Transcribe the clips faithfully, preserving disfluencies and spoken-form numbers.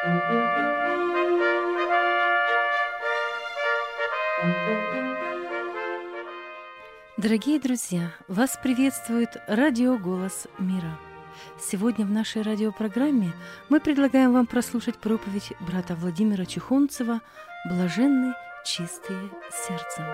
Дорогие друзья, вас приветствует радио «Голос мира». Сегодня в нашей радиопрограмме мы предлагаем вам прослушать проповедь брата Владимира Чухонцева «Блаженны чистые сердцем».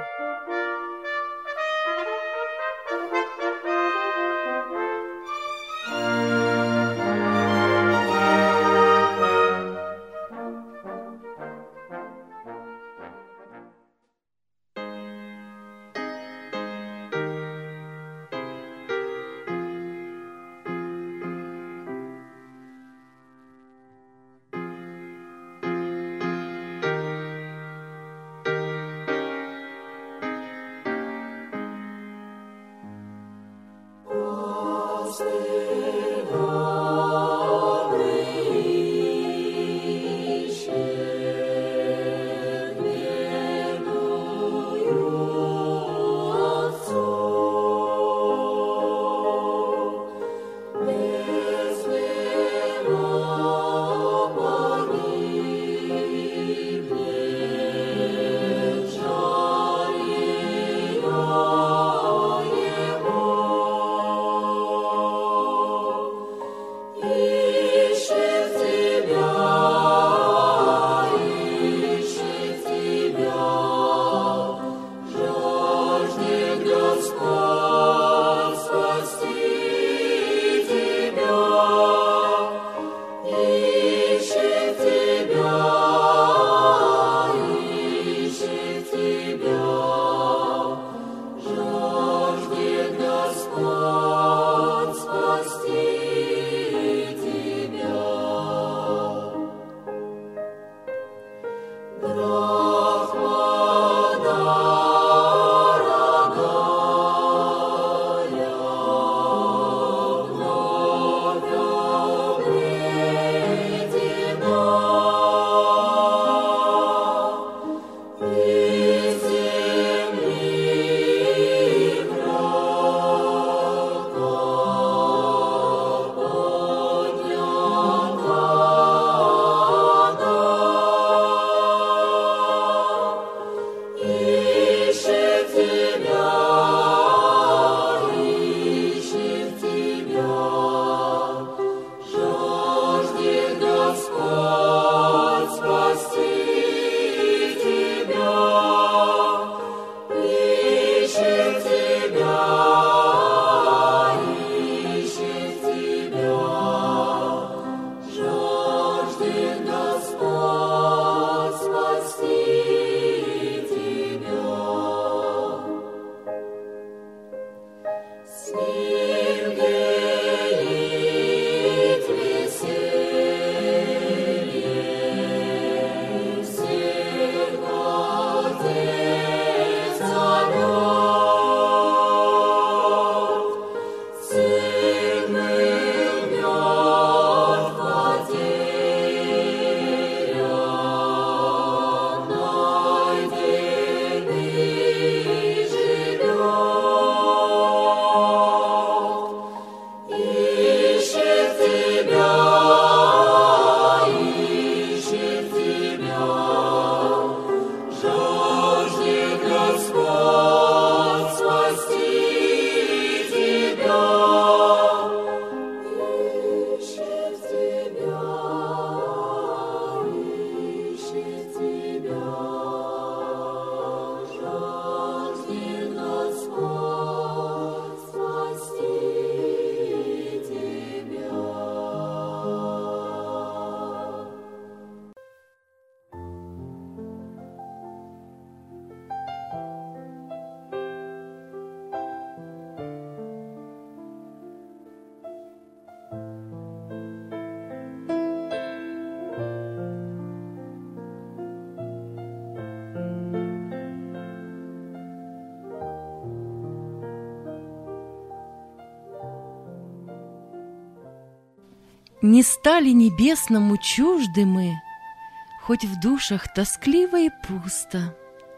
Не стали небесному чужды мы, хоть в душах тоскливо и пусто.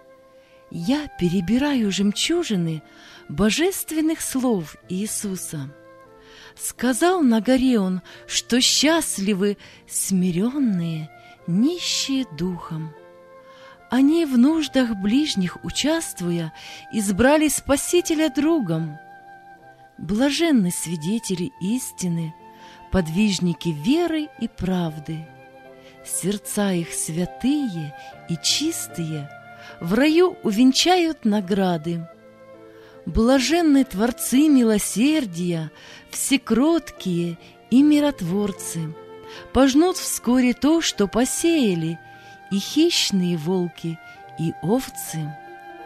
Я перебираю жемчужины божественных слов Иисуса. Сказал на горе он, что счастливы смиренные, нищие духом. Они, в нуждах ближних участвуя, избрали Спасителя другом. Блаженны свидетели истины, подвижники веры и правды. Сердца их святые и чистые в раю увенчают награды. Блаженны творцы милосердия, всекроткие и миротворцы, пожнут вскоре то, что посеяли, и хищные волки, и овцы.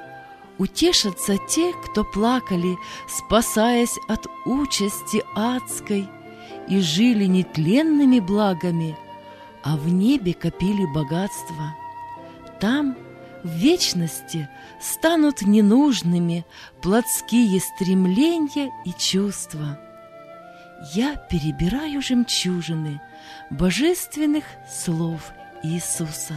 Утешатся те, кто плакали, спасаясь от участи адской, и жили нетленными благами, а в небе копили богатство. Там, в вечности, станут ненужными плотские стремления и чувства. Я перебираю жемчужины божественных слов Иисуса.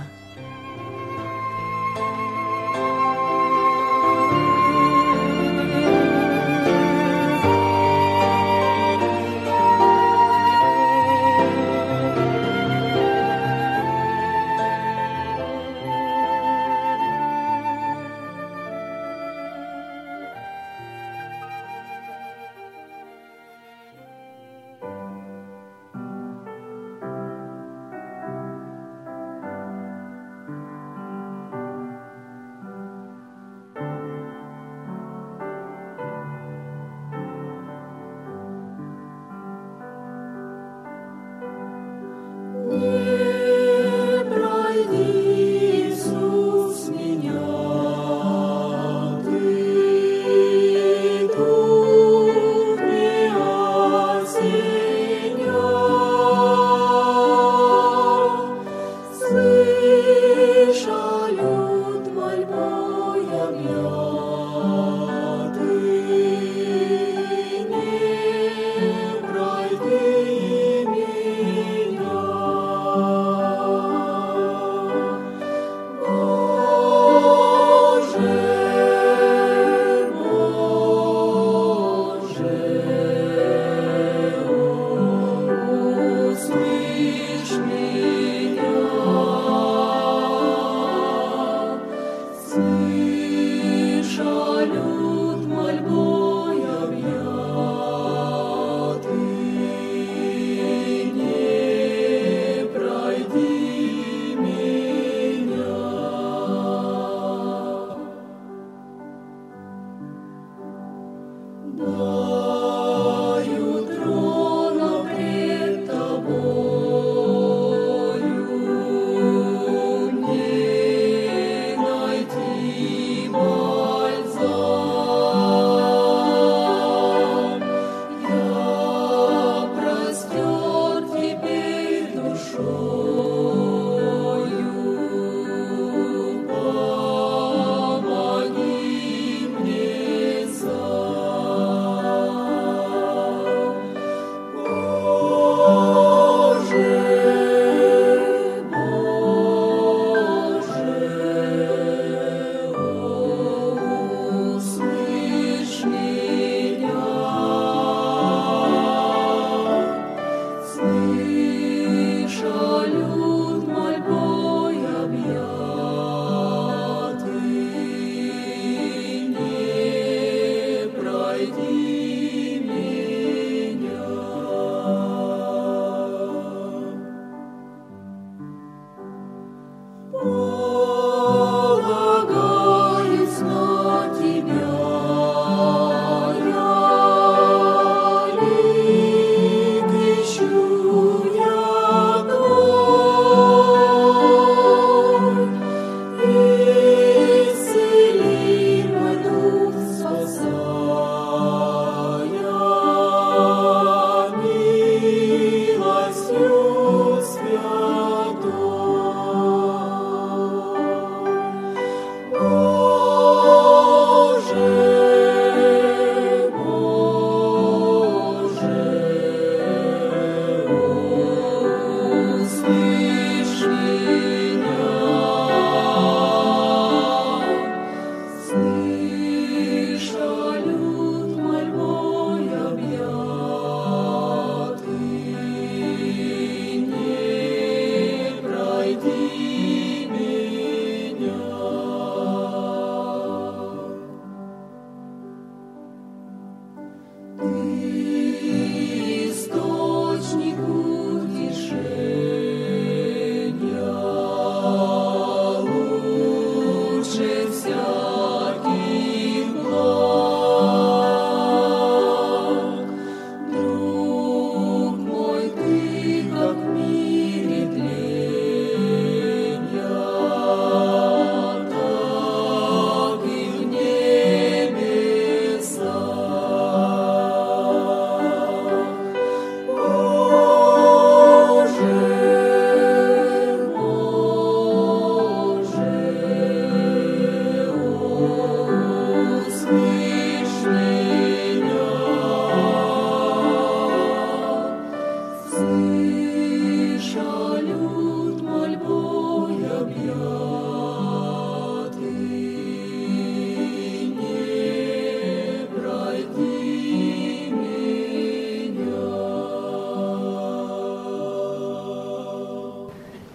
Слышали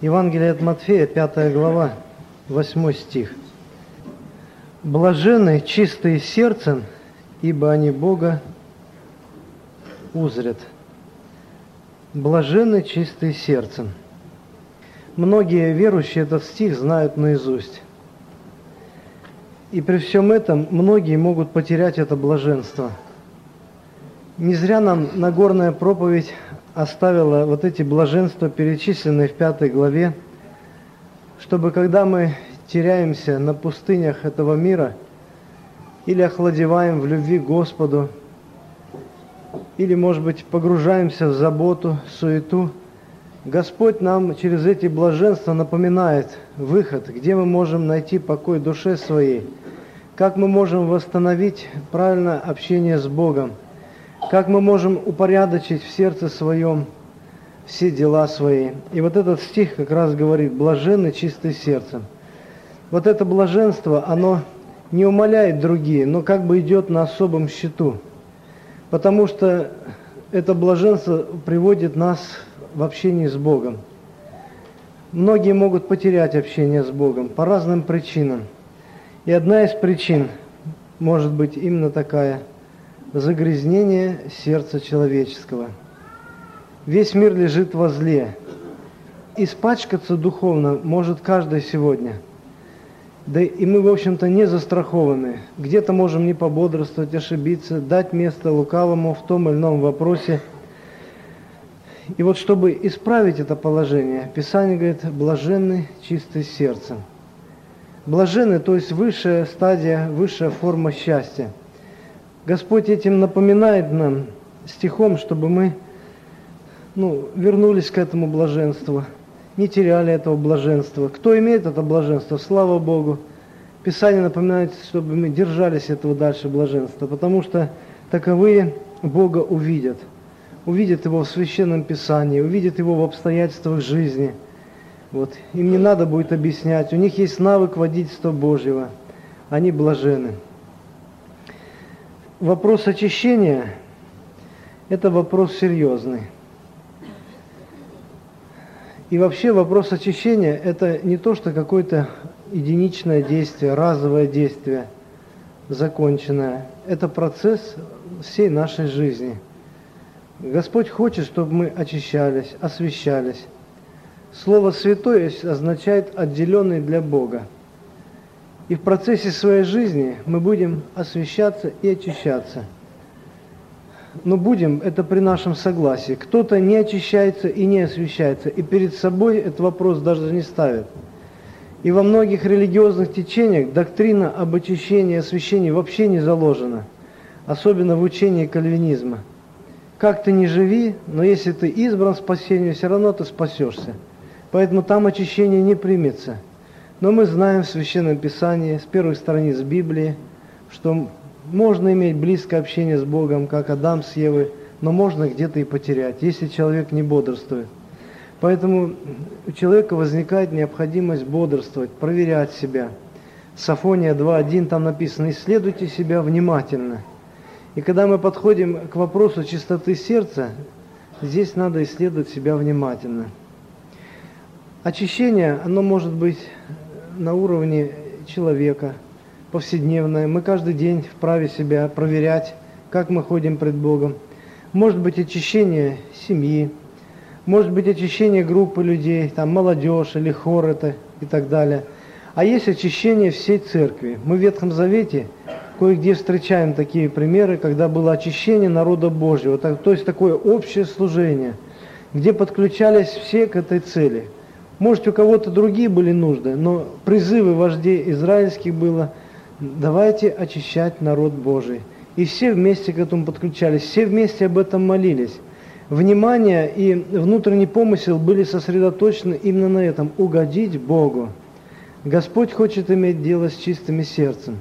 Евангелие от Матфея, пятая глава, восьмой стих. «Блаженны чистые сердцем, ибо они Бога узрят». Блаженны чистые сердцем. Многие верующие этот стих знают наизусть. И при всем этом многие могут потерять это блаженство. Не зря нам Нагорная проповедь оставила вот эти блаженства, перечисленные в пятой главе, чтобы когда мы теряемся на пустынях этого мира или охладеваем в любви к Господу, или, может быть, погружаемся в заботу, суету, Господь нам через эти блаженства напоминает выход, где мы можем найти покой душе своей, как мы можем восстановить правильное общение с Богом, как мы можем упорядочить в сердце своем все дела свои. И вот этот стих как раз говорит: «Блаженны чистые сердцем». Вот это блаженство, оно не умаляет другие, но как бы идет на особом счету, потому что это блаженство приводит нас в общении с Богом. Многие могут потерять общение с Богом по разным причинам. И одна из причин может быть именно такая – загрязнение сердца человеческого. Весь мир лежит во зле. Испачкаться духовно может каждый сегодня. Да и мы, в общем-то, не застрахованы. Где-то можем не пободрствовать, ошибиться, дать место лукавому в том или ином вопросе. И вот чтобы исправить это положение, Писание говорит: блаженны чистые сердцем. Блаженны, то есть высшая стадия, высшая форма счастья. Господь этим напоминает нам стихом, чтобы мы ну, вернулись к этому блаженству, не теряли этого блаженства. Кто имеет это блаженство, слава Богу. Писание напоминает, чтобы мы держались этого дальше блаженства, потому что таковые Бога увидят. Увидят Его в Священном Писании, увидят Его в обстоятельствах жизни. Вот. Им не надо будет объяснять, у них есть навык водительства Божьего. Они блаженны. Вопрос очищения – это вопрос серьезный. И вообще вопрос очищения – это не то, что какое-то единичное действие, разовое действие, законченное. Это процесс всей нашей жизни. Господь хочет, чтобы мы очищались, освящались. Слово «святой» означает «отделенный для Бога». И в процессе своей жизни мы будем освящаться и очищаться. Но будем это при нашем согласии. Кто-то не очищается и не освящается, и перед собой этот вопрос даже не ставит. И во многих религиозных течениях доктрина об очищении и освящении вообще не заложена, особенно в учении кальвинизма. Как ты ни живи, но если ты избран спасению, все равно ты спасешься. Поэтому там очищение не примется. Но мы знаем в Священном Писании, с первых страниц Библии, что можно иметь близкое общение с Богом, как Адам с Евой, но можно где-то и потерять, если человек не бодрствует. Поэтому у человека возникает необходимость бодрствовать, проверять себя. Сафония два один, там написано: «Исследуйте себя внимательно». И когда мы подходим к вопросу чистоты сердца, здесь надо исследовать себя внимательно. Очищение, оно может быть на уровне человека, повседневное. Мы каждый день вправе себя проверять, как мы ходим пред Богом. Может быть очищение семьи, может быть очищение группы людей, там молодежь или хор это и так далее. А есть очищение всей церкви. Мы в Ветхом Завете кое-где встречаем такие примеры, когда было очищение народа Божьего, то есть такое общее служение, где подключались все к этой цели. Может, у кого-то другие были нужды, но призывы вождей израильских было: давайте очищать народ Божий. И все вместе к этому подключались, все вместе об этом молились. Внимание и внутренний помысел были сосредоточены именно на этом – угодить Богу. Господь хочет иметь дело с чистым сердцем.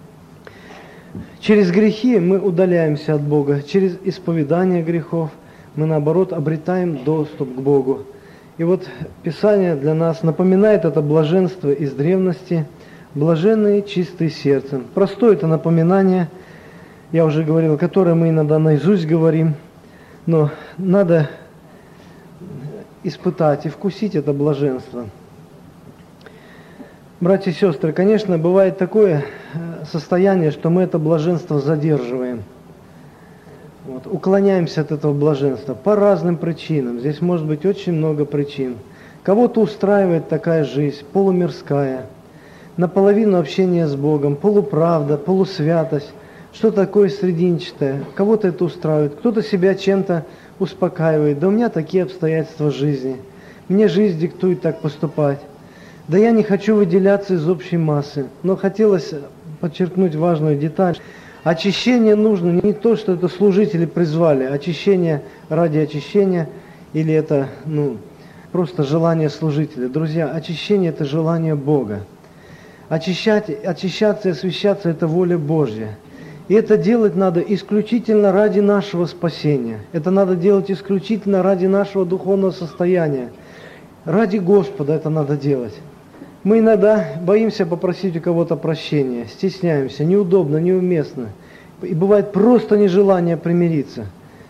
Через грехи мы удаляемся от Бога, через исповедание грехов мы, наоборот, обретаем доступ к Богу. И вот Писание для нас напоминает это блаженство из древности, блаженные чистые сердцем. Простое это напоминание, я уже говорил, которое мы иногда наизусть говорим, но надо испытать и вкусить это блаженство. Братья и сестры, конечно, бывает такое состояние, что мы это блаженство задерживаем. Вот, уклоняемся от этого блаженства по разным причинам. Здесь может быть очень много причин. Кого-то устраивает такая жизнь, полумирская, наполовину общение с Богом, полуправда, полусвятость, что такое срединчатое. Кого-то это устраивает, кто-то себя чем-то успокаивает. Да у меня такие обстоятельства жизни. Мне жизнь диктует так поступать. Да я не хочу выделяться из общей массы. Но хотелось подчеркнуть важную деталь. Очищение нужно не то, что это служители призвали, очищение ради очищения, или это ну, просто желание служителя. Друзья, очищение – это желание Бога. Очищать, очищаться и освящаться – это воля Божья. И это делать надо исключительно ради нашего спасения. Это надо делать исключительно ради нашего духовного состояния. Ради Господа это надо делать. Мы иногда боимся попросить у кого-то прощения, стесняемся, неудобно, неуместно. И бывает просто нежелание примириться.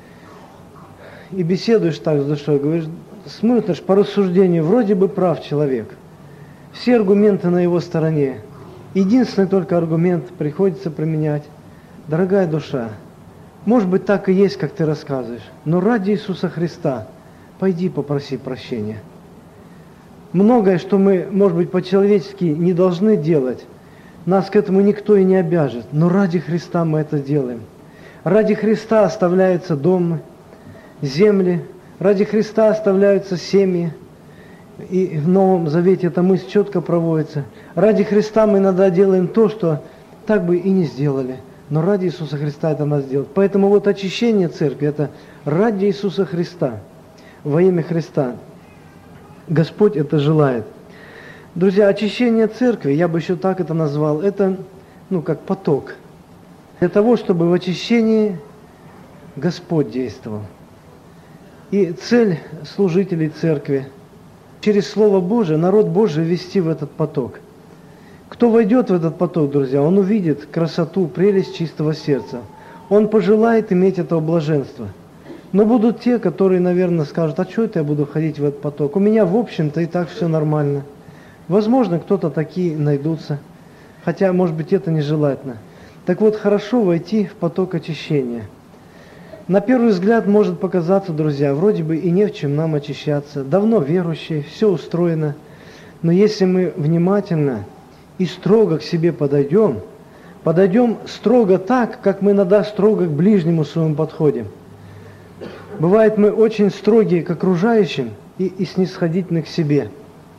И беседуешь так с душой, говоришь, смотришь по рассуждению, вроде бы прав человек. Все аргументы на его стороне. Единственный только аргумент приходится применять. Дорогая душа, может быть так и есть, как ты рассказываешь, но ради Иисуса Христа пойди попроси прощения. Многое, что мы, может быть, по-человечески не должны делать, нас к этому никто и не обяжет, но ради Христа мы это делаем. Ради Христа оставляются дома, земли, ради Христа оставляются семьи, и в Новом Завете эта мысль четко проводится. Ради Христа мы иногда делаем то, что так бы и не сделали, но ради Иисуса Христа это надо сделать. Поэтому вот очищение церкви – это ради Иисуса Христа, во имя Христа. Господь это желает. Друзья, очищение церкви, я бы еще так это назвал, это ну, как поток. Для того, чтобы в очищении Господь действовал. И цель служителей церкви – через Слово Божие народ Божий ввести в этот поток. Кто войдет в этот поток, друзья, он увидит красоту, прелесть чистого сердца. Он пожелает иметь этого блаженства. Но будут те, которые, наверное, скажут, а что это я буду ходить в этот поток? У меня, в общем-то, и так все нормально. Возможно, кто-то такие найдутся, хотя, может быть, это нежелательно. Так вот, хорошо войти в поток очищения. На первый взгляд может показаться, друзья, вроде бы и не в чем нам очищаться. Давно верующие, все устроено. Но если мы внимательно и строго к себе подойдем, подойдем строго так, как мы иногда строго к ближнему своему подходим. Бывает, мы очень строгие к окружающим и, и снисходительны к себе.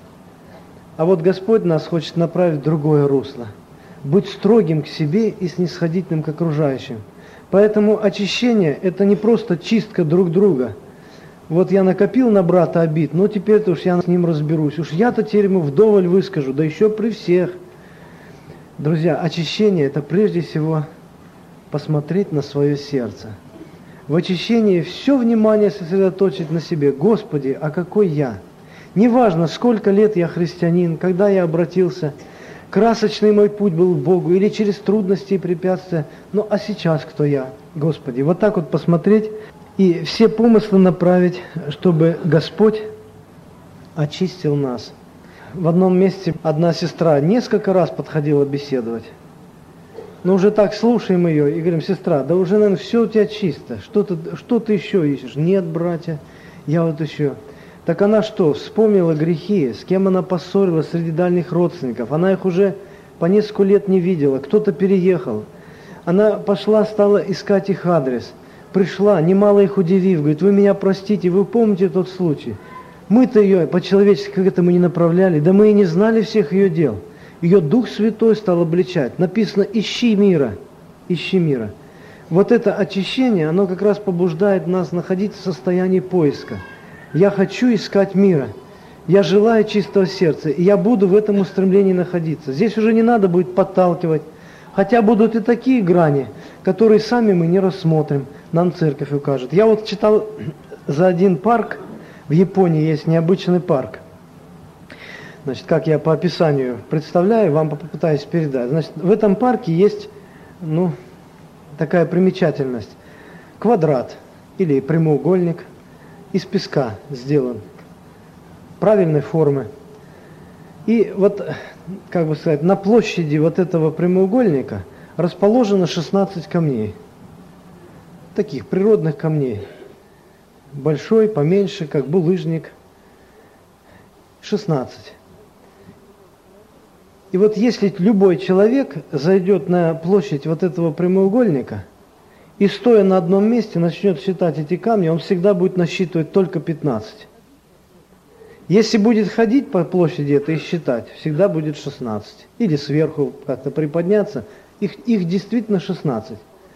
А вот Господь нас хочет направить в другое русло. Быть строгим к себе и снисходительным к окружающим. Поэтому очищение – это не просто чистка друг друга. Вот я накопил на брата обид, но теперь-то уж я с ним разберусь. Уж я-то теперь ему вдоволь выскажу, да еще при всех. Друзья, очищение – это прежде всего посмотреть на свое сердце. В очищении все внимание сосредоточить на себе. Господи, а какой я? Неважно, сколько лет я христианин, когда я обратился, красочный мой путь был к Богу, или через трудности и препятствия, ну а сейчас кто я? Господи, вот так вот посмотреть и все помыслы направить, чтобы Господь очистил нас. В одном месте одна сестра несколько раз подходила беседовать. Но уже так слушаем ее и говорим, сестра, да уже, наверное, все у тебя чисто. Что ты, что ты еще ищешь? Нет, братья, я вот еще. Так она что, вспомнила грехи, с кем она поссорилась среди дальних родственников. Она их уже по несколько лет не видела, кто-то переехал. Она пошла, стала искать их адрес. Пришла, немало их удивив, говорит, вы меня простите, вы помните тот случай? Мы-то ее по-человечески к этому не направляли, да мы и не знали всех ее дел. Ее Дух Святой стал обличать. Написано «ищи мира», «ищи мира». Вот это очищение, оно как раз побуждает нас находиться в состоянии поиска. Я хочу искать мира, я желаю чистого сердца, и я буду в этом устремлении находиться. Здесь уже не надо будет подталкивать, хотя будут и такие грани, которые сами мы не рассмотрим, нам церковь укажет. Я вот читал за один парк, в Японии есть необычный парк. Значит, как я по описанию представляю, вам попытаюсь передать. Значит, в этом парке есть, ну, такая примечательность. Квадрат или прямоугольник из песка сделан. правильной формы. И вот, как бы сказать, на площади вот этого прямоугольника расположено шестнадцать камней. Таких природных камней. Большой, поменьше, как булыжник. шестнадцать. И вот если любой человек зайдет на площадь вот этого прямоугольника и, стоя на одном месте, начнет считать эти камни, он всегда будет насчитывать только пятнадцать. Если будет ходить по площади это и считать, всегда будет шестнадцать. Или сверху как-то приподняться, их, их действительно шестнадцать.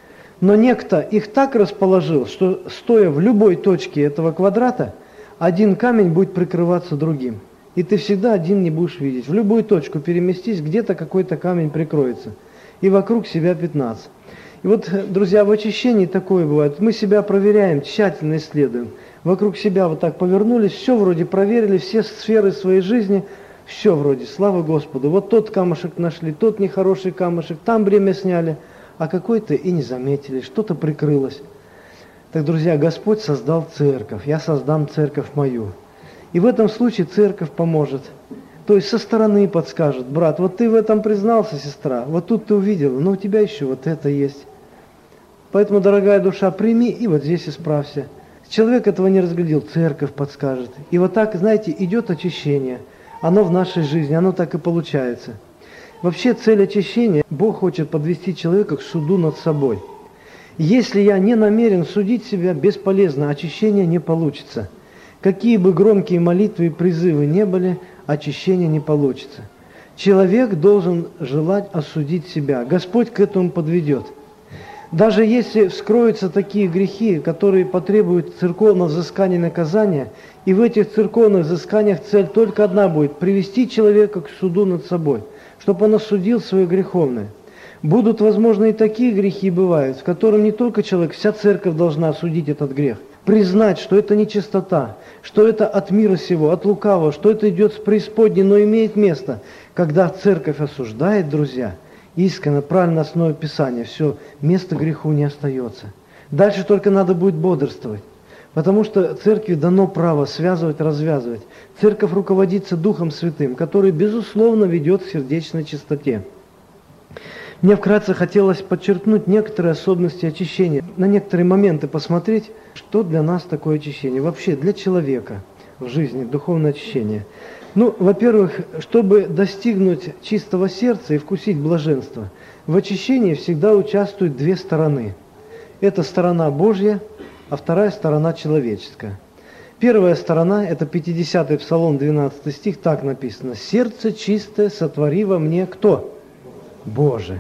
Но некто их так расположил, что, стоя в любой точке этого квадрата, один камень будет прикрываться другим. И ты всегда один не будешь видеть. В любую точку переместись, где-то какой-то камень прикроется. И вокруг себя пятнадцать. И вот, друзья, в очищении такое бывает. Мы себя проверяем, тщательно исследуем. Вокруг себя вот так повернулись, все вроде проверили, все сферы своей жизни, все вроде, слава Господу. Вот тот камушек нашли, тот нехороший камушек, там бремя сняли, а какой-то и не заметили, что-то прикрылось. Так, друзья, Господь создал церковь, я создам церковь мою. И в этом случае церковь поможет. То есть со стороны подскажет: брат, вот ты в этом признался, сестра, вот тут ты увидела, но у тебя еще вот это есть. Поэтому, дорогая душа, прими и вот здесь исправься. Человек этого не разглядел, церковь подскажет. И вот так, знаете, идет очищение. Оно в нашей жизни, оно так и получается. Вообще цель очищения, Бог хочет подвести человека к суду над собой. Если я не намерен судить себя, бесполезно, очищение не получится. Какие бы громкие молитвы и призывы не были, очищение не получится. Человек должен желать осудить себя. Господь к этому подведет. Даже если вскроются такие грехи, которые потребуют церковного взыскания и наказания, и в этих церковных взысканиях цель только одна будет – привести человека к суду над собой, чтобы он осудил свое греховное. Будут, возможно, и такие грехи бывают, в котором не только человек, вся церковь должна осудить этот грех, признать, что это нечистота, что это от мира сего, от лукавого, что это идет с преисподней, но имеет место. Когда церковь осуждает, друзья, искренне, правильно, на основе Писания, все, места греху не остается. Дальше только надо будет бодрствовать, потому что церкви дано право связывать, развязывать. Церковь руководится Духом Святым, который, безусловно, ведет к сердечной чистоте. Мне вкратце хотелось подчеркнуть некоторые особенности очищения, на некоторые моменты посмотреть, что для нас такое очищение, вообще для человека в жизни, духовное очищение. Ну, во-первых, чтобы достигнуть чистого сердца и вкусить блаженство, в очищении всегда участвуют две стороны. Это сторона Божья, а вторая сторона человеческая. Первая сторона, это пятидесятый Псалом, двенадцатый стих, так написано: «Сердце чистое сотвори во мне кто? Боже».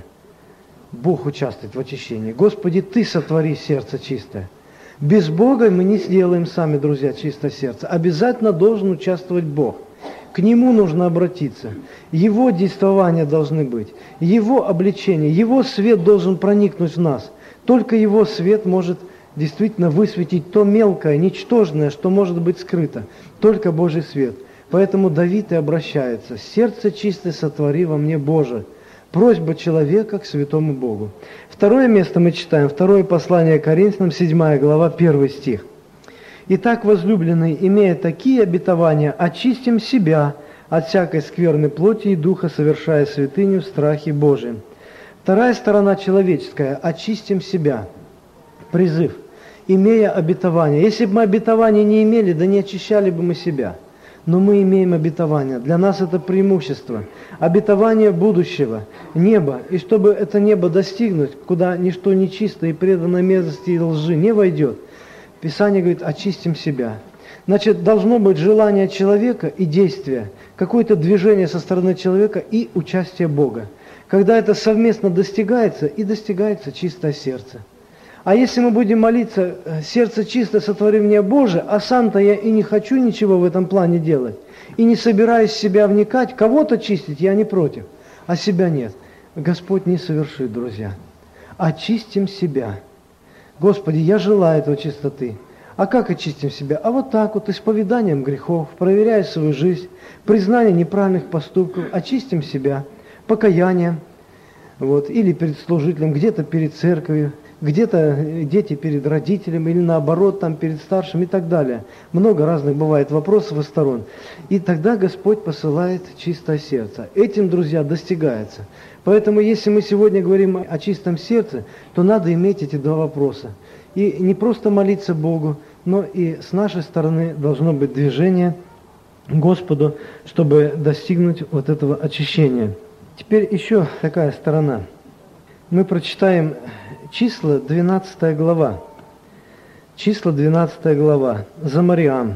Бог участвует в очищении. Господи, Ты сотвори сердце чистое. Без Бога мы не сделаем сами, друзья, чистое сердце. Обязательно должен участвовать Бог. К Нему нужно обратиться. Его действования должны быть. Его обличение, Его свет должен проникнуть в нас. Только Его свет может действительно высветить то мелкое, ничтожное, что может быть скрыто. Только Божий свет. Поэтому Давид и обращается: «Сердце чистое сотвори во мне, Боже». Просьба человека к святому Богу. Второе место мы читаем, второе послание Коринфянам, седьмая глава, первый стих. «Итак, возлюбленные, имея такие обетования, очистим себя от всякой скверной плоти и духа, совершая святыню в страхе Божием». Вторая сторона человеческая – очистим себя. Призыв. Имея обетования. Если бы мы обетования не имели, да не очищали бы мы себя. Но мы имеем обетование. Для нас это преимущество. Обетование будущего, неба. И чтобы это небо достигнуть, куда ничто нечисто и предано мерзости и лжи не войдет, Писание говорит: очистим себя. Значит, должно быть желание человека и действие, какое-то движение со стороны человека и участие Бога. Когда это совместно достигается, и достигается чистое сердце. А если мы будем молиться: «Сердце чистое сотвори мне, Боже», а сам-то я и не хочу ничего в этом плане делать, и не собираюсь в себя вникать, кого-то чистить я не против, а себя нет. Господь не совершит, друзья. Очистим себя. Господи, я желаю этого чистоты. А как очистим себя? А вот так вот, исповеданием грехов, проверяя свою жизнь, признание неправильных поступков, очистим себя, покаянием, вот, или перед служителем, где-то перед церковью, где-то дети перед родителями или наоборот, там перед старшим и так далее. Много разных бывает вопросов и сторон. И тогда Господь посылает чистое сердце. Этим, друзья, достигается. Поэтому, если мы сегодня говорим о чистом сердце, то надо иметь эти два вопроса. И не просто молиться Богу, но и с нашей стороны должно быть движение Господу, чтобы достигнуть вот этого очищения. Теперь еще такая сторона. Мы прочитаем числа, двенадцатая глава. Числа, двенадцатая глава. За Мариам.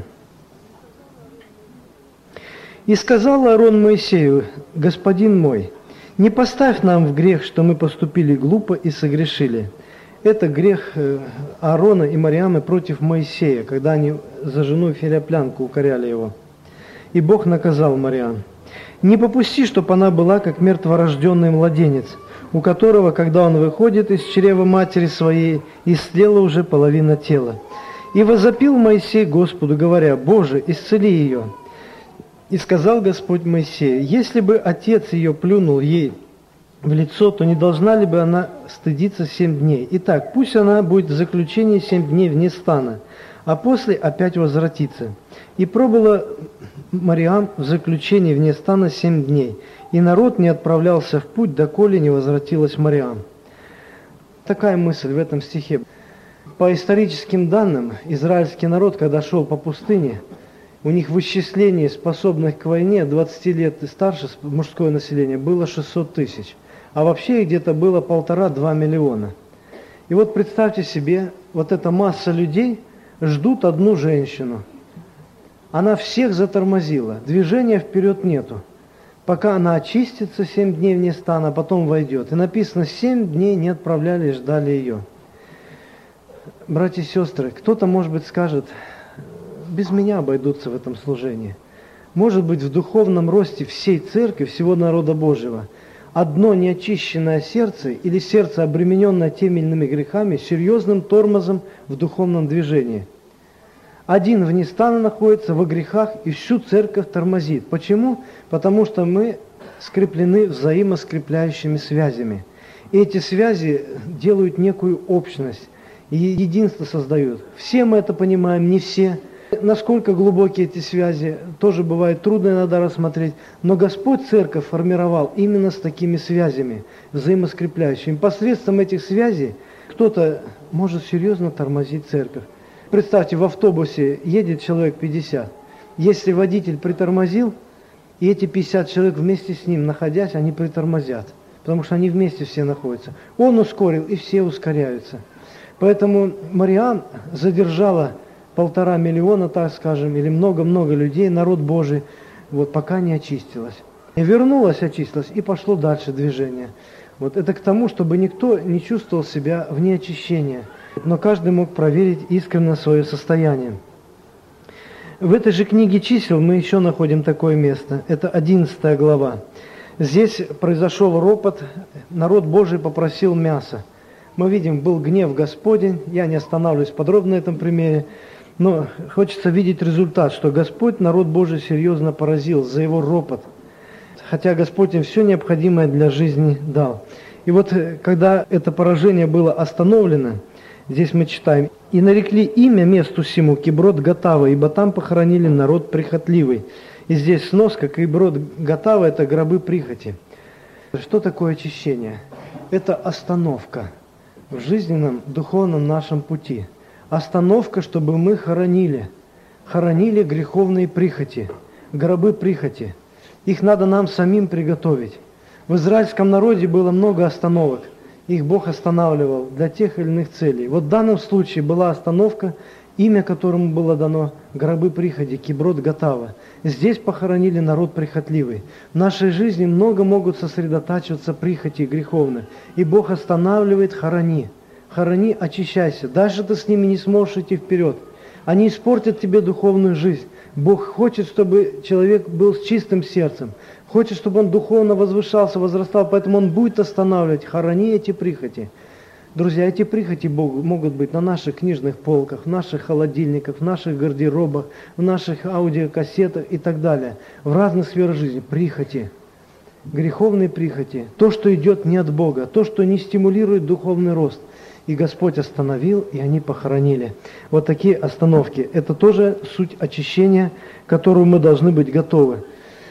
«И сказал Аарон Моисею: Господин мой, не поставь нам в грех, что мы поступили глупо и согрешили». Это грех Аарона и Мариамы против Моисея, когда они за жену Филиоплянку укоряли его. И Бог наказал Мариам: «Не попусти, чтоб она была, как мертворожденный младенец, у которого, когда он выходит из чрева матери своей, истлела уже половина тела. И возопил Моисей Господу, говоря: Боже, исцели ее. И сказал Господь Моисею: если бы отец ее плюнул ей в лицо, то не должна ли бы она стыдиться семь дней? Итак, пусть она будет в заключении семь дней вне стана, а после опять возвратится. И пробыла Мариам в заключении вне стана семь дней, и народ не отправлялся в путь, доколе не возвратилась Мариам». Такая мысль в этом стихе. По историческим данным, израильский народ, когда шел по пустыне, у них в исчислении способных к войне двадцати лет и старше мужское население было шестьсот тысяч, а вообще где-то было полтора-два миллиона. И вот представьте себе, вот эта масса людей ждут одну женщину. Она всех затормозила, движения вперед нету. Пока она очистится, семь дней вне стана, а потом войдет. И написано, семь дней не отправляли и ждали ее. Братья и сестры, кто-то, может быть, скажет: без меня обойдутся в этом служении. Может быть, в духовном росте всей церкви, всего народа Божьего, одно неочищенное сердце или сердце, обремененное теми или иными грехами, серьезным тормозом в духовном движении. Один вне стана находится во грехах и всю церковь тормозит. Почему? Потому что мы скреплены взаимоскрепляющими связями. И эти связи делают некую общность, и единство создают. Все мы это понимаем, не все. Насколько глубокие эти связи, тоже бывает трудно иногда рассмотреть. Но Господь церковь формировал именно с такими связями, взаимоскрепляющими. Посредством этих связей кто-то может серьезно тормозить церковь. Представьте, в автобусе едет человек пятьдесят. Если водитель притормозил, и эти пятьдесят человек вместе с ним, находясь, они притормозят. Потому что они вместе все находятся. Он ускорил, и все ускоряются. Поэтому Мариам задержала полтора миллиона, так скажем, или много-много людей, народ Божий, вот, пока не очистилась. И вернулась, очистилась, и пошло дальше движение. Вот это к тому, чтобы никто не чувствовал себя вне очищения, но каждый мог проверить искренне свое состояние. В этой же книге чисел мы еще находим такое место. Это одиннадцатая глава. Здесь произошел ропот, народ Божий попросил мяса. Мы видим, был гнев Господень, я не останавливаюсь подробно на этом примере, но хочется видеть результат, что Господь народ Божий серьезно поразил за его ропот, хотя Господь им все необходимое для жизни дал. И вот когда это поражение было остановлено, здесь мы читаем: «И нарекли имя месту сему Киброт-Гатава, ибо там похоронили народ прихотливый». И здесь сноска Киброт-Гатава – это гробы прихоти. Что такое очищение? Это остановка в жизненном, духовном нашем пути. Остановка, чтобы мы хоронили, хоронили греховные прихоти, гробы прихоти. Их надо нам самим приготовить. В израильском народе было много остановок. Их Бог останавливал для тех или иных целей. Вот в данном случае была остановка, имя которому было дано гробы прихоти, Киброт-Гатава. Здесь похоронили народ прихотливый. В нашей жизни много могут сосредотачиваться прихоти греховные. И Бог останавливает: хорони. Хорони, очищайся. Дальше ты с ними не сможешь идти вперед. Они испортят тебе духовную жизнь. Бог хочет, чтобы человек был с чистым сердцем. Хочет, чтобы он духовно возвышался, возрастал. Поэтому он будет останавливать. Хорони эти прихоти. Друзья, эти прихоти могут быть на наших книжных полках, в наших холодильниках, в наших гардеробах, в наших аудиокассетах и так далее. В разных сферах жизни. Прихоти. Греховные прихоти. То, что идет не от Бога. То, что не стимулирует духовный рост. И Господь остановил, и они похоронили. Вот такие остановки. Это тоже суть очищения, к которому мы должны быть готовы.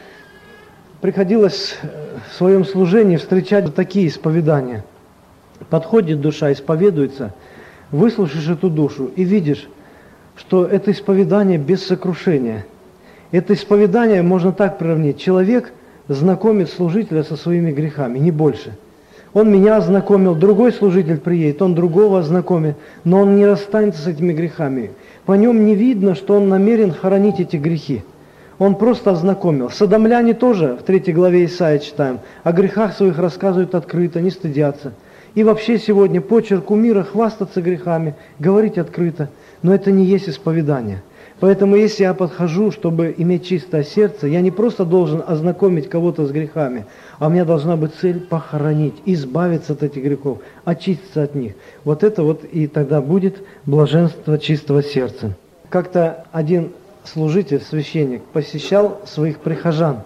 Приходилось в своем служении встречать такие исповедания. Подходит душа, исповедуется, выслушаешь эту душу и видишь, что это исповедание без сокрушения. Это исповедание можно так приравнять. Человек знакомит служителя со своими грехами, не больше. Он меня ознакомил, другой служитель приедет, он другого ознакомит, но он не расстанется с этими грехами. По нем не видно, что он намерен хоронить эти грехи. Он просто ознакомил. Содомляне тоже в третьей главе Исаия читаем. О грехах своих рассказывают открыто, не стыдятся. И вообще сегодня почерк у мира хвастаться грехами, говорить открыто. Но это не есть исповедание. Поэтому если я подхожу, чтобы иметь чистое сердце, я не просто должен ознакомить кого-то с грехами, а у меня должна быть цель похоронить, избавиться от этих грехов, очиститься от них. Вот это вот и тогда будет блаженство чистого сердца. Как-то один служитель, священник, посещал своих прихожан.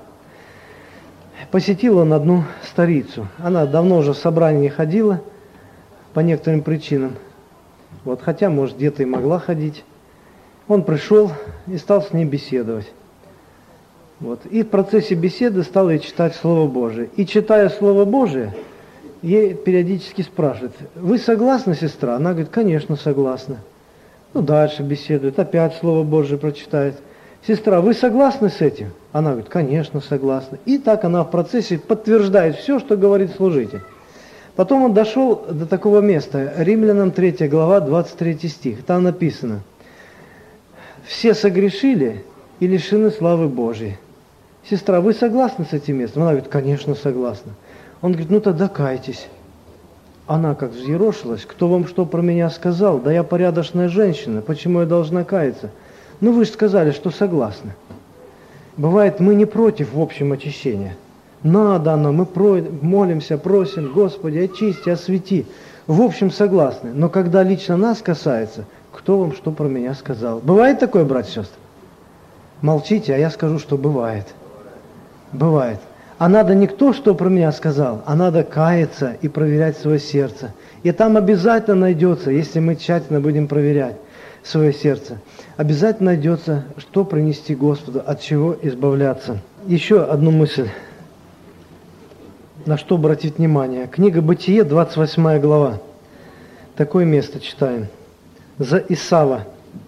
Посетил он одну старицу. Она давно уже в собрание не ходила по некоторым причинам. Вот, хотя, может, где-то и могла ходить. Он пришел и стал с ней беседовать. Вот. И в процессе беседы стал ей читать Слово Божие. И читая Слово Божие, ей периодически спрашивают: «Вы согласны, сестра?» Она говорит: «Конечно, согласна». Ну, дальше беседует, опять Слово Божие прочитает. «Сестра, вы согласны с этим?» Она говорит: «Конечно, согласна». И так она в процессе подтверждает все, что говорит служитель. Потом он дошел до такого места, Римлянам третья глава, двадцать третий стих. Там написано: «Все согрешили и лишены славы Божьей». «Сестра, вы согласны с этим местом?» Она говорит: «Конечно, согласна». Он говорит: «Ну тогда кайтесь». Она как взъерошилась: «Кто вам что про меня сказал? Да я порядочная женщина, почему я должна каяться?» «Ну вы же сказали, что согласны». Бывает, мы не против в общем очищения. Надо оно, мы про... молимся, просим: «Господи, очисти, освети». В общем согласны, но когда лично нас касается, кто вам что про меня сказал? Бывает такое, братья и сестры? Молчите, а я скажу, что бывает. Бывает. А надо не кто что про меня сказал, а надо каяться и проверять свое сердце. И там обязательно найдется, если мы тщательно будем проверять свое сердце, обязательно найдется, что принести Господу, от чего избавляться. Еще одну мысль, на что обратить внимание. Книга Бытие, двадцать восьмая глава. Такое место читаем. За Исава,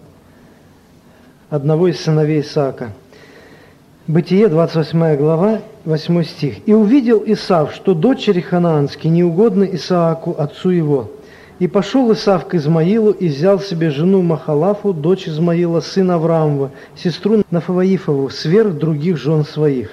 одного из сыновей Исаака. Бытие, двадцать восьмая глава, восьмой стих. «И увидел Исав, что дочери ханаанские неугодны Исааку, отцу его. И пошел Исав к Измаилу и взял себе жену Махалафу, дочь Измаила, сына Авраамова, сестру Нафаваифову, сверх других жен своих».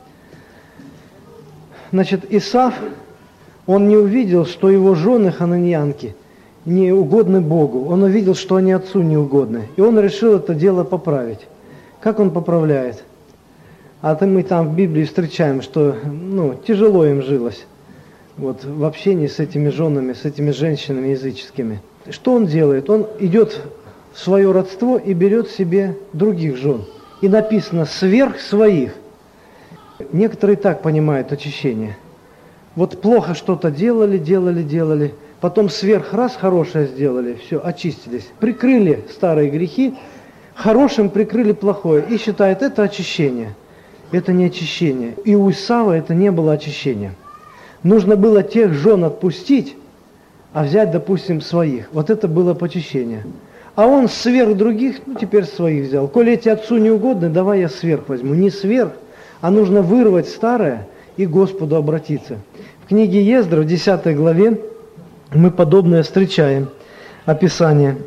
Значит, Исав, он не увидел, что его жены хананьянки не угодны Богу. Он увидел, что они отцу не угодны. И он решил это дело поправить. Как он поправляет? А то мы там в Библии встречаем, что ну, тяжело им жилось вот, в общении с этими женами, с этими женщинами языческими. Что он делает? Он идет в свое родство и берет себе других жен. И написано «сверх своих». Некоторые так понимают очищение. Вот плохо что-то делали, делали, делали, потом сверх раз хорошее сделали, все, очистились. Прикрыли старые грехи, хорошим прикрыли плохое и считают, это очищение. Это не очищение. И у Исава это не было очищения. Нужно было тех жен отпустить, а взять, допустим, своих. Вот это было почищение. А он сверх других, ну теперь своих взял. Коли эти отцу не угодны, давай я сверх возьму. Не сверх, а нужно вырвать старое и Господу обратиться. В книге Ездра, в десятой главе, мы подобное встречаем описание.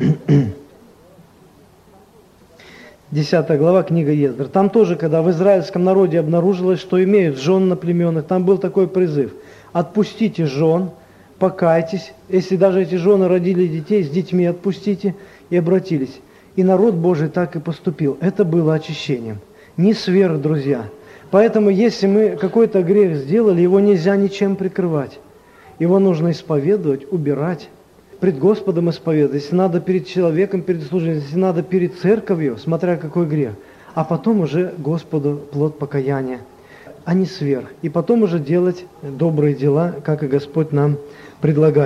десятая глава, книга Ездра. Там тоже, когда в израильском народе обнаружилось, что имеют жен наплеменных, там был такой призыв: отпустите жен, покайтесь, если даже эти жены родили детей, с детьми отпустите, и обратились. И народ Божий так и поступил. Это было очищением. Не сверх, друзья. Поэтому, если мы какой-то грех сделали, его нельзя ничем прикрывать. Его нужно исповедовать, убирать. Пред Господом исповедовать, если надо перед человеком, перед служением, если надо перед церковью, смотря какой грех, а потом уже Господу плод покаяния, а не сверх. И потом уже делать добрые дела, как и Господь нам предлагает.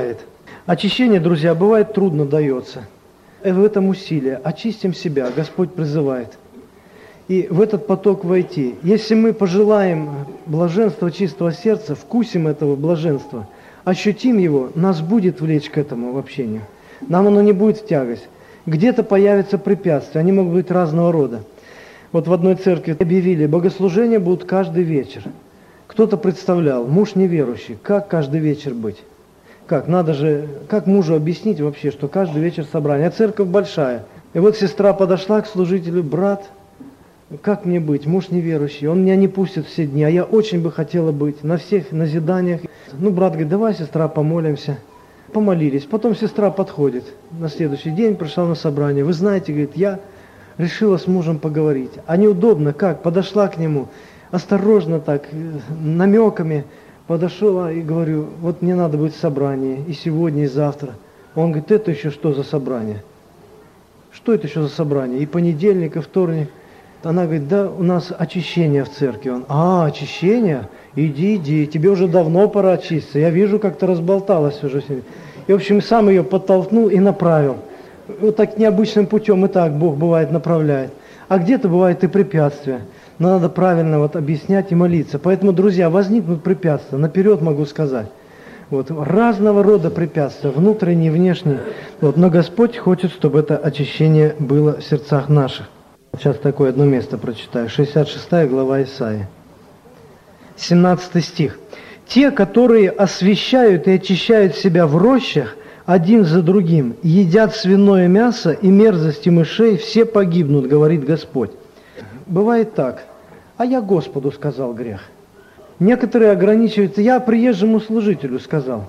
Очищение, друзья, бывает трудно дается. И в этом усилие. Очистим себя, Господь призывает. И в этот поток войти. Если мы пожелаем блаженства чистого сердца, вкусим этого блаженства, ощутим его, нас будет влечь к этому общению. Нам оно не будет в тягость. Где-то появятся препятствия, они могут быть разного рода. Вот в одной церкви объявили, богослужения будут каждый вечер. Кто-то представлял, муж неверующий, как каждый вечер быть? Как? Надо же, как мужу объяснить вообще, что каждый вечер собрание? А церковь большая. И вот сестра подошла к служителю, брат, как мне быть? Муж неверующий, он меня не пустит все дни, а я очень бы хотела быть на всех назиданиях. Ну, брат говорит, давай, сестра, помолимся. Помолились. Потом сестра подходит. На следующий день пришла на собрание. Вы знаете, говорит, я решила с мужем поговорить. А неудобно, как? Подошла к нему, осторожно так, намеками подошла и говорю, вот мне надо быть в собрании и сегодня, и завтра. Он говорит, это еще что за собрание? Что это еще за собрание? И понедельник, и вторник. Она говорит, да, у нас очищение в церкви. Он, а, очищение? Иди, иди, тебе уже давно пора очиститься. Я вижу, как ты разболталась уже. И, в общем, сам ее подтолкнул и направил. Вот так необычным путем и так Бог бывает направляет. А где-то бывает и препятствия. Но надо правильно вот объяснять и молиться. Поэтому, друзья, возникнут препятствия. Наперед могу сказать. Вот, разного рода препятствия, внутренние, внешние. Вот, но Господь хочет, чтобы это очищение было в сердцах наших. Сейчас такое одно место прочитаю. шестьдесят шестая глава Исаии. семнадцатый стих. «Те, которые освящают и очищают себя в рощах, один за другим, едят свиное мясо и мерзости мышей, все погибнут, говорит Господь». Бывает так. А я Господу сказал грех. Некоторые ограничиваются. Я приезжему служителю сказал.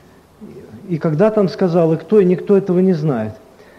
И когда там сказал, и кто, и никто этого не знает.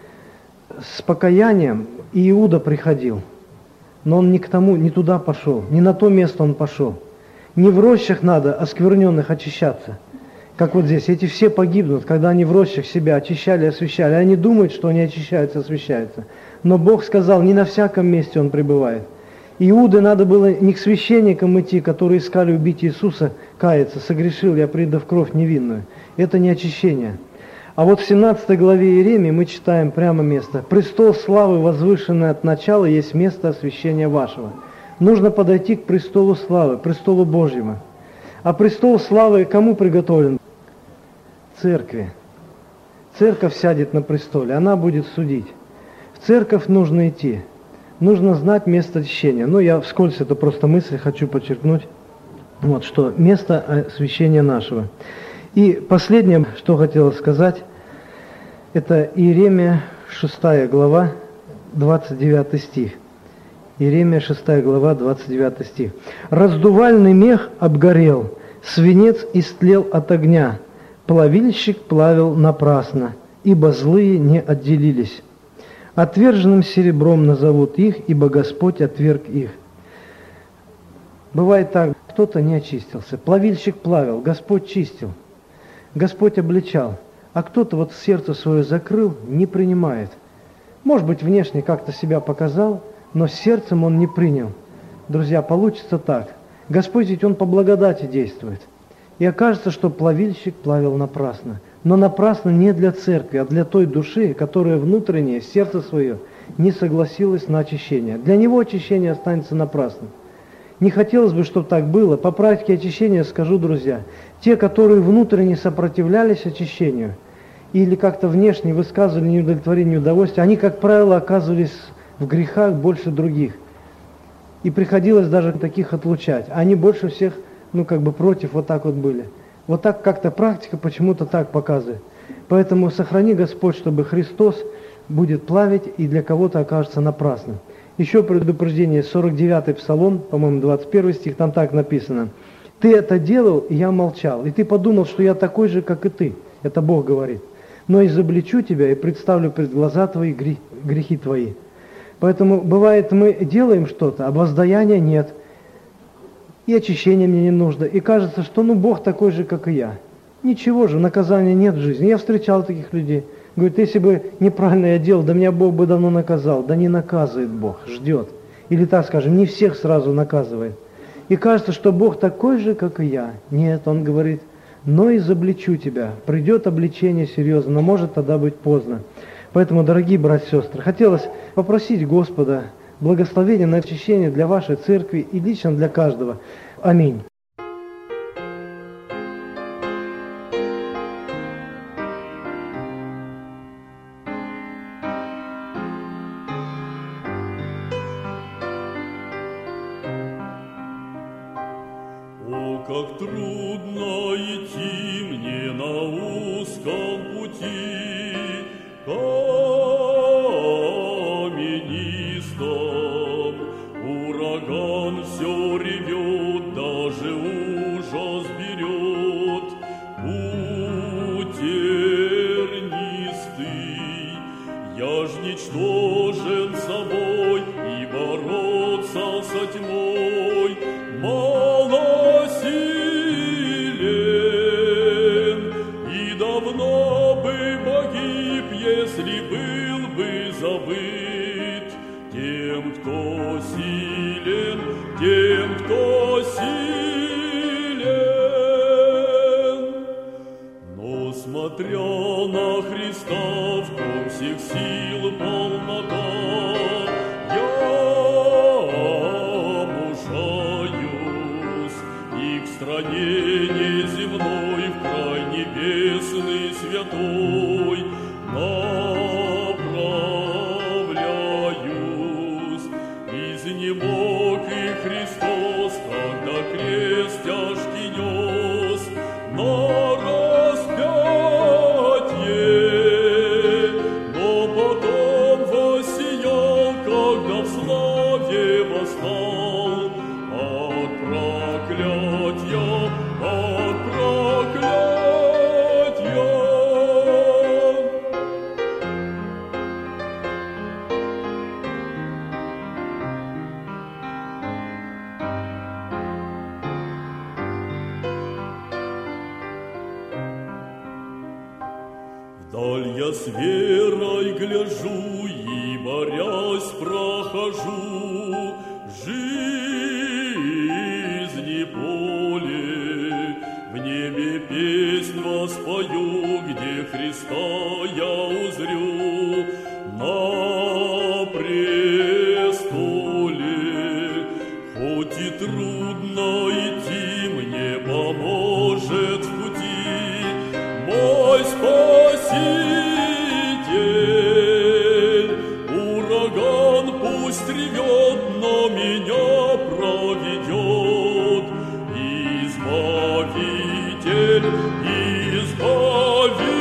С покаянием Иуда приходил. Но он не к тому, не туда пошел. Не на то место он пошел. Не в рощах надо оскверненных очищаться. Как вот здесь. Эти все погибнут, когда они в рощах себя очищали, освящали. Они думают, что они очищаются, освящаются. Но Бог сказал, не на всяком месте Он пребывает. Иуде надо было не к священникам идти, которые искали убить Иисуса, каяться. Согрешил я, предав кровь невинную. Это не очищение. А вот в семнадцатой главе Иеремии мы читаем прямо место. «Престол славы, возвышенный от начала, есть место освящения вашего». Нужно подойти к престолу славы, престолу Божьему. А престол славы кому приготовлен? Церкви. Церковь сядет на престоле, она будет судить. В церковь нужно идти. Нужно знать место очищения. Ну, я вскользь эту просто мысль хочу подчеркнуть. Вот, что место освящения нашего. И последнее, что хотела сказать, это Иеремия шестая глава, двадцать девятый стих. Иеремия шестая глава, двадцать девятый стих. «Раздувальный мех обгорел, свинец истлел от огня, плавильщик плавил напрасно, ибо злые не отделились. Отверженным серебром назовут их, ибо Господь отверг их». Бывает так, кто-то не очистился, плавильщик плавил, Господь чистил, Господь обличал, а кто-то вот сердце свое закрыл, не принимает. Может быть, внешне как-то себя показал, но сердцем он не принял. Друзья, получится так. Господь ведь Он по благодати действует. И окажется, что плавильщик плавил напрасно. Но напрасно не для церкви, а для той души, которая внутреннее, сердце свое, не согласилась на очищение. Для него очищение останется напрасным. Не хотелось бы, чтобы так было. По практике очищения скажу, друзья, те, которые внутренне сопротивлялись очищению, или как-то внешне высказывали неудовлетворение, неудовольствие, они, как правило, оказывались в грехах больше других. И приходилось даже таких отлучать. Они больше всех, ну, как бы против вот так вот были. Вот так как-то практика почему-то так показывает. Поэтому сохрани, Господь, чтобы Христос будет плавить и для кого-то окажется напрасным. Еще предупреждение, сорок девятый Псалом, по-моему, двадцать первый стих, там так написано. «Ты это делал, и я молчал, и ты подумал, что я такой же, как и ты». Это Бог говорит. «Но изобличу тебя и представлю пред глаза твои грехи твои». Поэтому бывает, мы делаем что-то, а воздаяния нет, и очищения мне не нужно, и кажется, что ну Бог такой же, как и я. Ничего же, наказания нет в жизни. Я встречал таких людей. Говорит, если бы неправильно я делал, да меня Бог бы давно наказал. Да не наказывает Бог, ждет. Или так скажем, не всех сразу наказывает. И кажется, что Бог такой же, как и я. Нет, Он говорит, но изобличу тебя. Придет обличение серьезно, но может тогда быть поздно. Поэтому, дорогие братья и сестры, хотелось попросить Господа благословения на очищение для вашей церкви и лично для каждого. Аминь. О, как трудно идти мне на узком пути, каменистом. Ураган все ревет, даже ужас берет. Путь тернистый, я ж ничтожен собой, и бороться со тьмой мало силен, и давно бы погиб, если был бы забыт тем, кто силен, тем, кто силен. Но смотря на Христа, в ком всех сил полнота, я мужаюсь и к стране неземной, в край небесный святой направляюсь. Изнемог и Христос, когда крест тяжкий нес на распятие, но потом воссиял, когда в славе восстал от проклятия, от проклятия. Вдаль я с верой гляжу и, борясь, прохожу жизни поле. В небе песнь воспою, где Христа я узрю на престоле. Хоть и трудно идти, мне поможет в пути мой Спаситель. Ураган пусть ревет, но меня проведет Избавитель, Избавитель.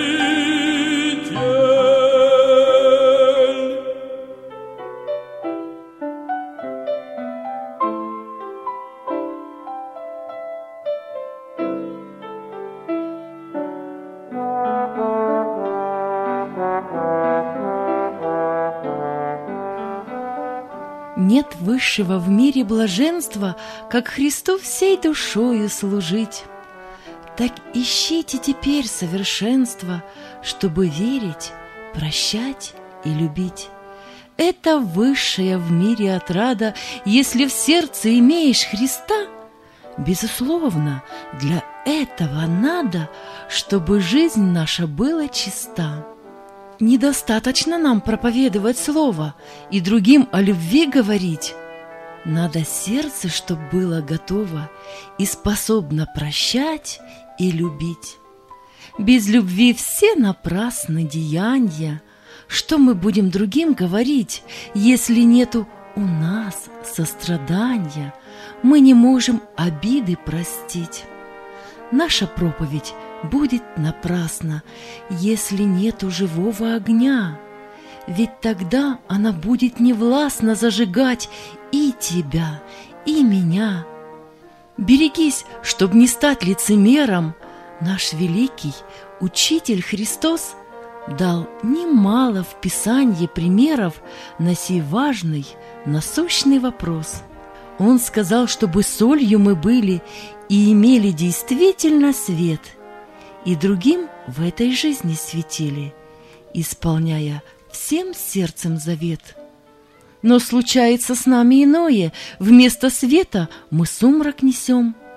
Нет высшего в мире блаженства, как Христу всей душою служить. Так ищите теперь совершенства, чтобы верить, прощать и любить. Это высшая в мире отрада, если в сердце имеешь Христа. Безусловно, для этого надо, чтобы жизнь наша была чиста. Недостаточно нам проповедовать слово и другим о любви говорить. Надо сердце, чтоб было готово и способно прощать и любить. Без любви все напрасны деяния. Что мы будем другим говорить, если нету у нас сострадания? Мы не можем обиды простить. Наша проповедь будет напрасно, если нету живого огня. Ведь тогда она будет невластно зажигать и тебя, и меня. Берегись, чтоб не стать лицемером. Наш великий Учитель Христос дал немало в Писании примеров на сей важный, насущный вопрос. Он сказал, чтобы солью мы были и имели действительно свет, и другим в этой жизни светили, исполняя всем сердцем завет. Но случается с нами иное, вместо света мы сумрак несем,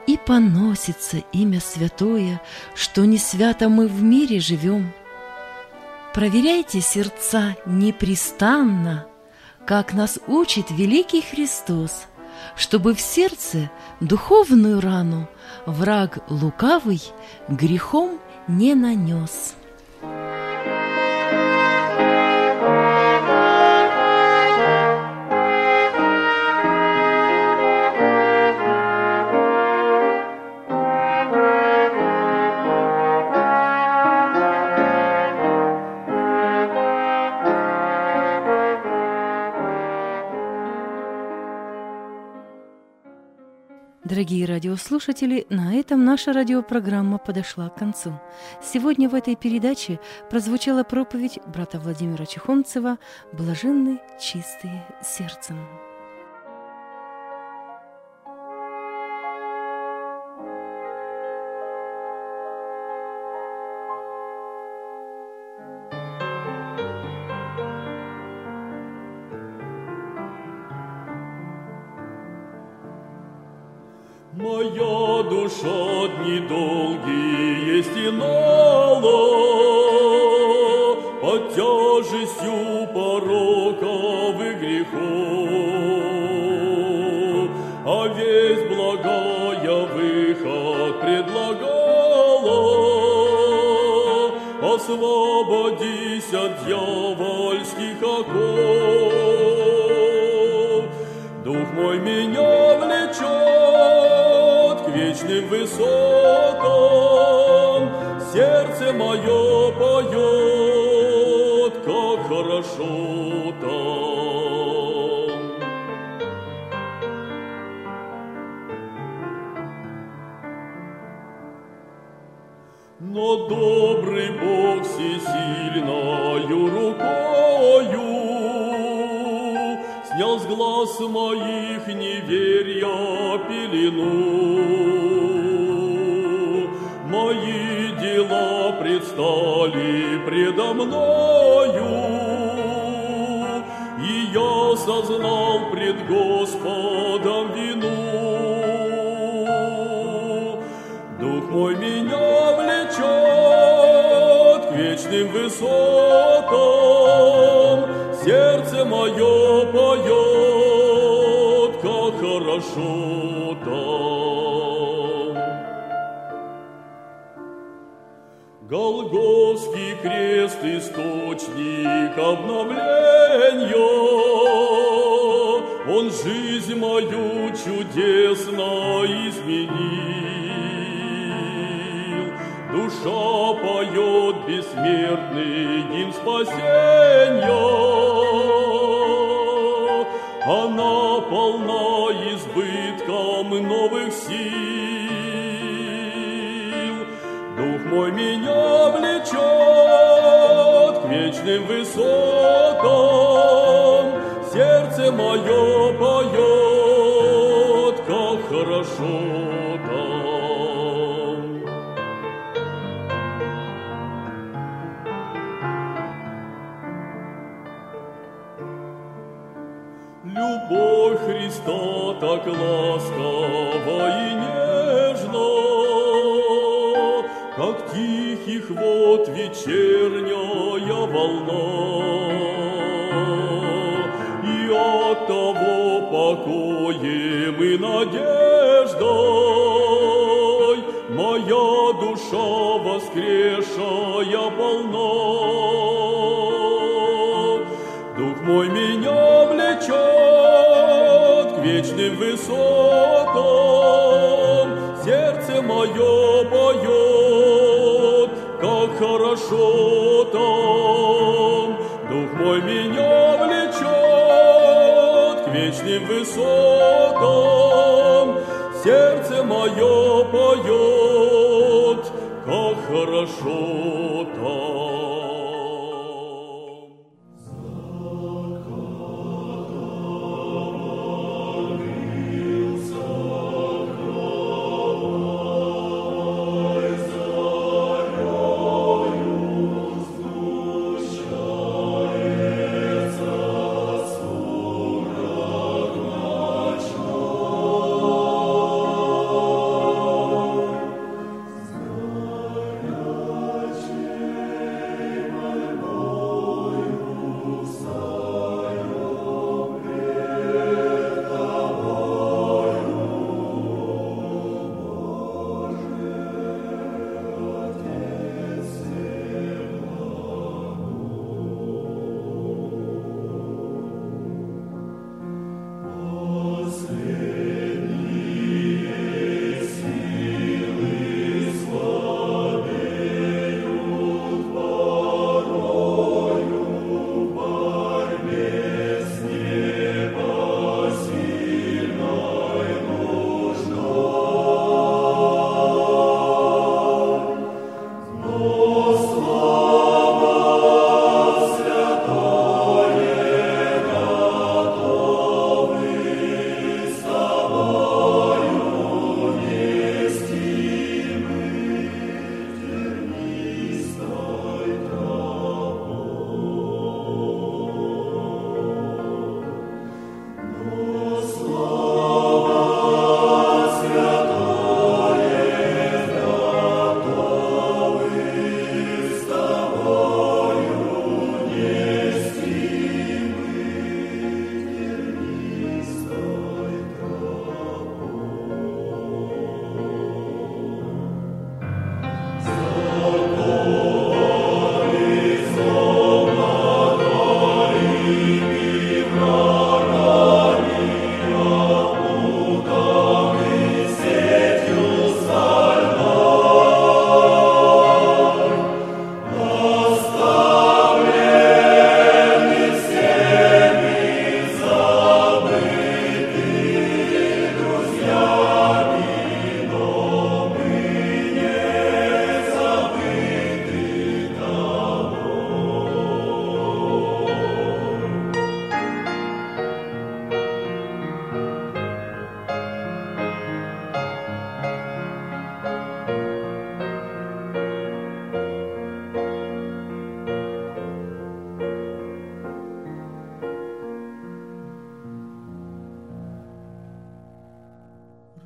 И поносится имя святое, что не свято мы в мире живем. Проверяйте сердца непрестанно, как нас учит великий Христос, чтобы в сердце духовную рану враг лукавый грехом не нанес. Дорогие радиослушатели, на этом наша радиопрограмма подошла к концу. Сегодня в этой передаче прозвучала проповедь брата Владимира Чухонцева «Блаженны чистые сердцем». Моя душа дни долгие стенала под тяжестью пороков и грехов, а весть благая выход предлагала: освободись от дьявольских оков. Дух мой меня влечет к вечным высотам, сердце мое поет, как хорошо там. Но добрый Бог всесильною рукою снял с глаз моих неверия пелену. Мои дела предстали предо мною, и я сознал пред Господом вину. Дух мой меня влечет к вечным высотам, сердце мое поет, как хорошо там. Голгофский крест — источник обновления, он жизнь мою чудесно изменил. Душа поет бессмертный гимн спасения, она полна избытком новых сил. Дух мой меня влечет к вечным высотам, сердце мое поет, как хорошо там. Любовь Христа так ласкова и нежна, как тихих вод вечерняя волна, и от того покоем и надеждой моя душа воскресшая полна. Дух мой меня влечет к вечным высотам, сердце мое поет, как хорошо там. Дух мой меня влечет к вечным высотам, сердце мое поет, как хорошо там.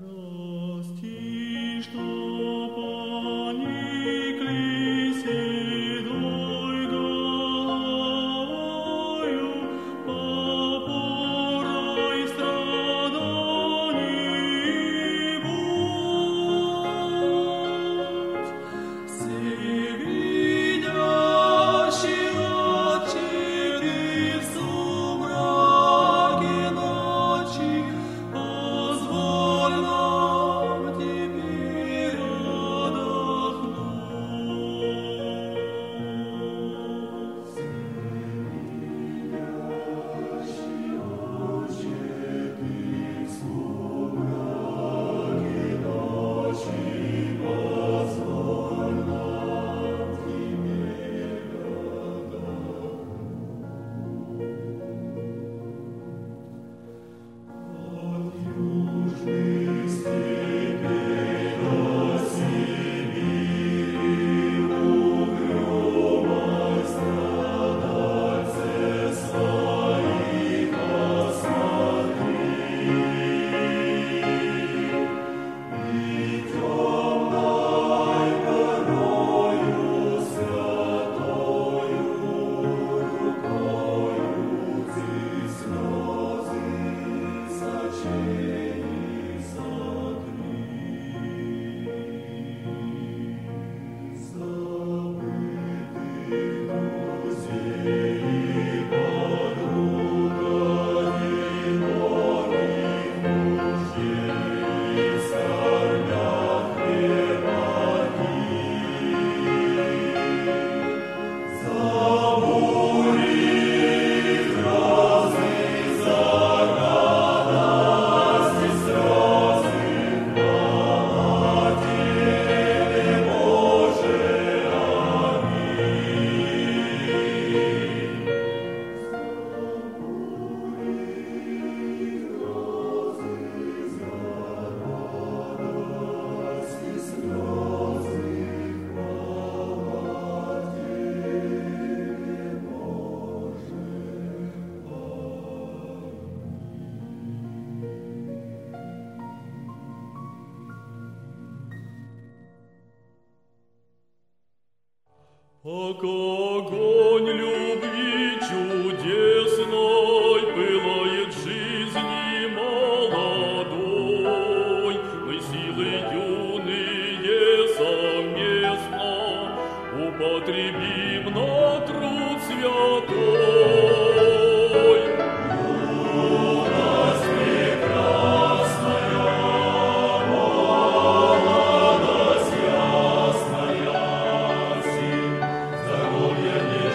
Пока огонь любви чудесной пылает в жизни молодой, мы силы юные совместно употребим на труд святой. Юность прекрасная, молодость ясная, здоровье не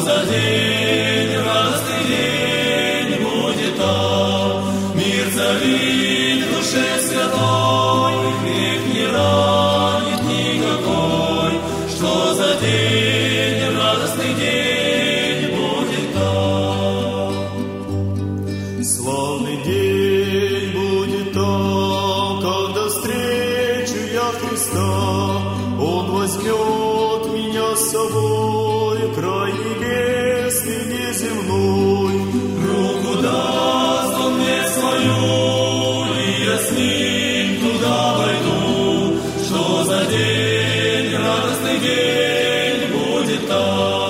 за день, радостный день будет там. Мир царит в душе святой, грех не ранит никакой. Что за день, радостный день будет там. Славный день будет там, когда встречу я Христа. Он возьмет меня с собой в край небесный, неземной. Руку даст Он мне свою, и я с Ним туда войду. Что за день, радостный день будет там.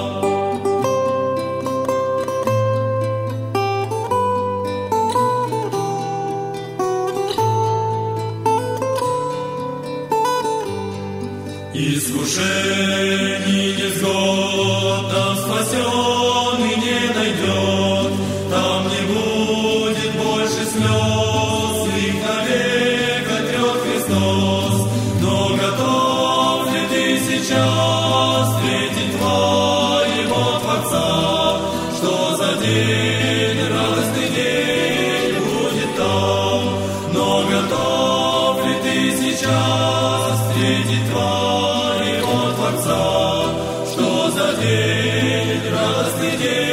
Искушений невзгод там спасенный не найдет, там не будет больше слез, их навек отрет Христос. Но готов ли ты сейчас встретить твоего Творца? Что за день, радостный день будет там? Но готов ли ты сейчас встретить твоего Творца? Что за день, радостный день